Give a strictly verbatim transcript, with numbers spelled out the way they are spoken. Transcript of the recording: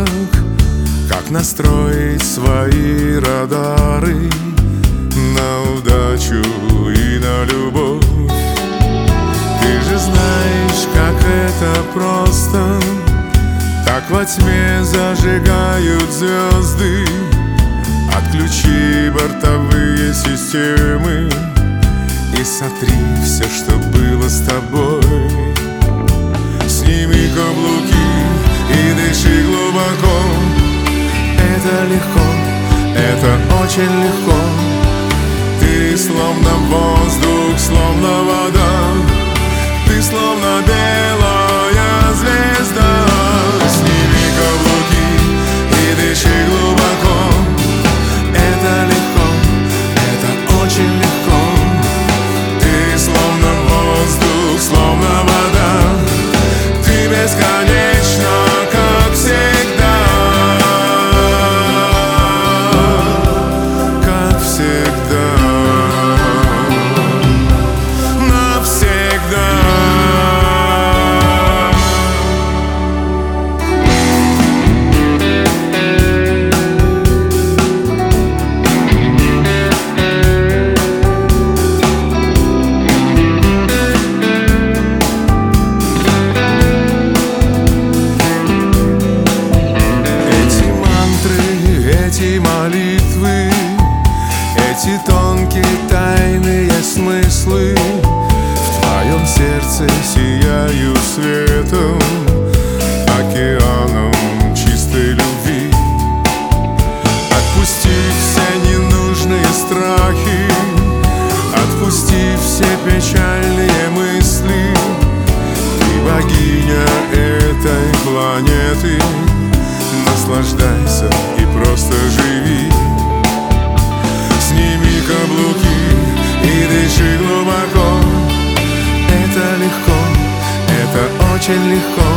навык, как настроить свои радары на удачу и на любовь. Ты же знаешь, как это просто, так во тьме зажигают звезды. Отключи бортовые системы и сотри все, что было с тобой. Сними каблуки и дыши глубоко. Это легко, это очень легко. Ты словно воздух, словно вода. Ты словно белая звезда. Сними каблуки и дыши глубоко. Это легко, это очень легко. Ты словно воздух, словно вода. Ты бесконечна, как всегда. Как всегда. Навсегда. Эти молитвы, эти тонкие тайные смыслы в твоем сердце сияют светом, океаном чистой любви. Отпусти все ненужные страхи, отпусти все печальные мысли. Ты богиня этой планеты. Наслаждайся и просто живи. Сними каблуки и дыши глубоко. Это легко, это очень легко.